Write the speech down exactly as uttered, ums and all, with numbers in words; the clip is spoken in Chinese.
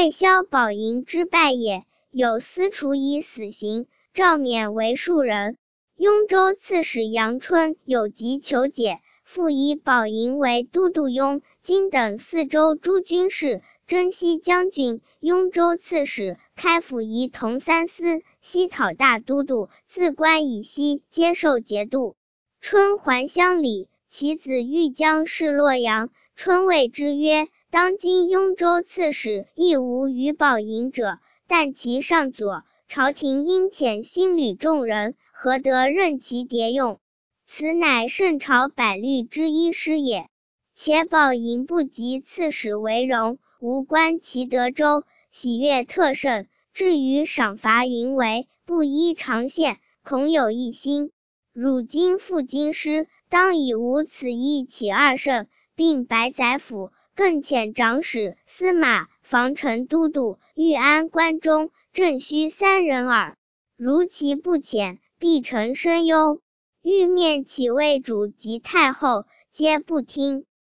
为萧宝莹之败也，有司处以死刑，诏免为庶人。雍州刺史杨春有疾求解，复以宝莹为都督雍、荆等四州诸军事、征西将军、雍州刺史，开府仪同三司，西讨大都督，自关以西，接受节度。春还乡里，其子欲将事洛阳，春谓之曰：当今雍州刺史亦无与宝莹者，但其上左，朝廷因遣新旅众人，何得任其迭用？此乃圣朝百律之一失也。且宝莹不及刺史为荣，无关其德州，喜悦特甚，至于赏罚云为，不依常宪，恐有异心。汝今赴京师，当以无此意起二圣，并白宰府，更遣长史、司马、防臣都督、御安关中、正须三人耳。如其不遣，必成深忧。欲面启魏主及太后，皆不听。